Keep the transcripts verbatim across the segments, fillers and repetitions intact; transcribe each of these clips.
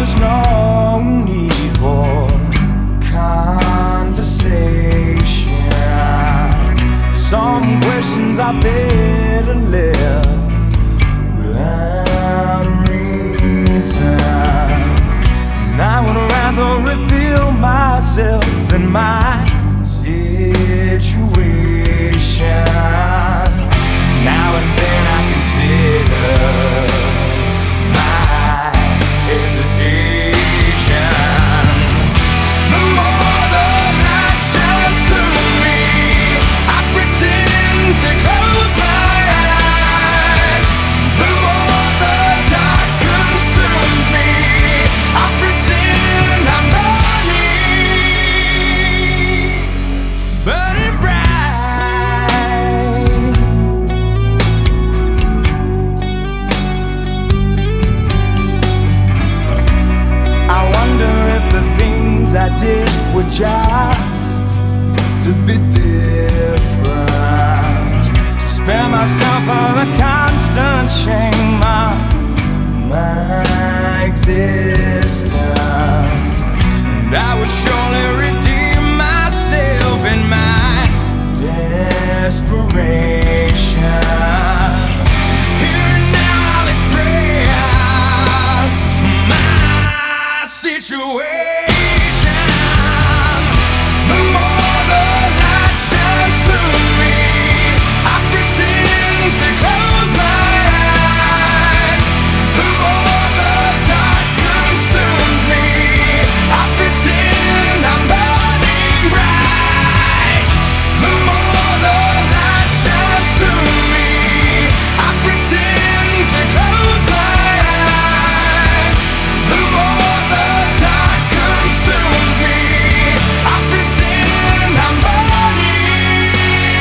is no need for conversation. Some questions are better left without reason. And I would rather reveal myself than my situation. Now and then I consider my hesitation. The more the light shines through me, I pretend to close my eyes. The more the dark consumes me, I pretend I'm burning, burning bright. I wonder if the things I did were just to be different, to spare myself from the constant shame of my existence. And I would surely redeem myself in my desperation. Here and now I'll express my situation. The more the light shines through me, I pretend to close my eyes. The more the dark consumes me, I pretend I'm burning bright. The more the light shines through me, I pretend to close my eyes. The more the dark consumes me, I pretend I'm burning.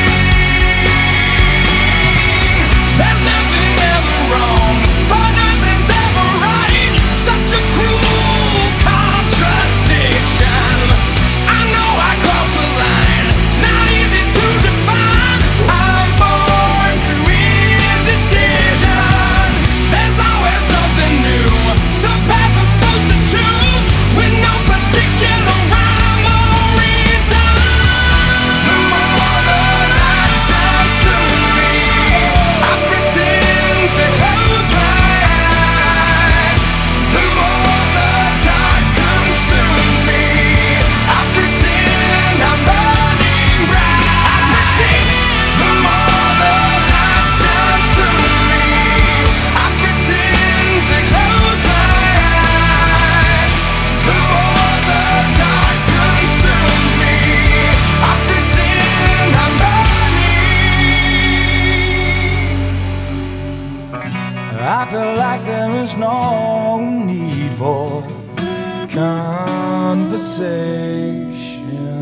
There's nothing ever wrong, but nothing's ever right. Such a cruel contradiction. I know I cross the line, it's not easy to define. I'm born to indecision. There's always something new, some path I'm supposed to choose, with no particular rhyme or reason. The more the light shines through me, I pretend to close my eyes. The more the dark consumes me, I pretend I'm burning bright. I pretend. The more the light shines through me, I pretend to close my eyes. The more the dark consumes me, I pretend I'm burning. I feel like there is no need for conversation.